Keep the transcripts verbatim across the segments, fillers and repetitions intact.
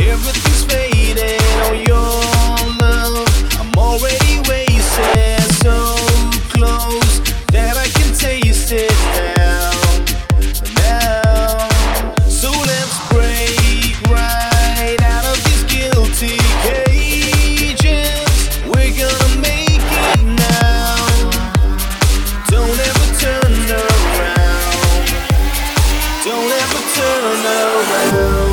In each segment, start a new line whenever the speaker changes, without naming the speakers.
Everything's fading on your love. I'm already wasted, so close that I can taste it now, now. So let's break right out of these guilty cages. We're gonna make it now. Don't ever turn around. Don't ever turn around.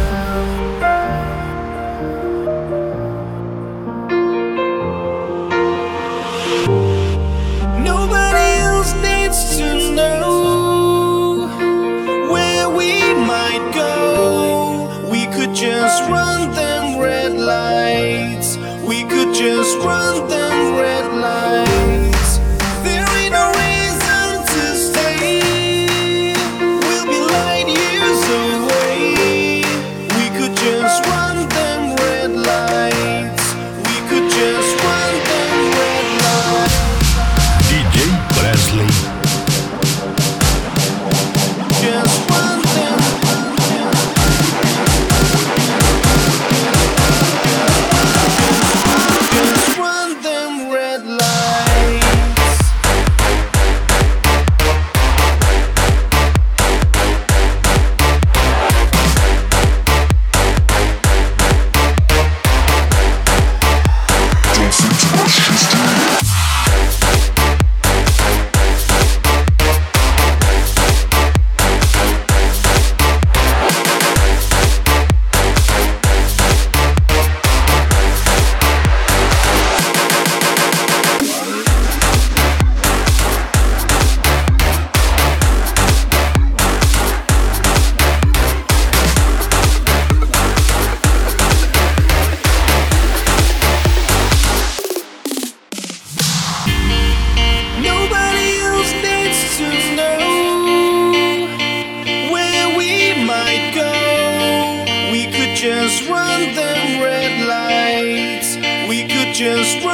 Nobody else needs to know where we might go. We could just run them red lights. We could just run them red lights. There ain't no reason to stay. We'll be light years away. We could just run them red lights. We could just run them red lights.
ди джей Presley.
Just run them. Just run them red lights.
Don't think too much, just do it.
Nobody else needs to know where we might go. We could just run them red lights. We could just run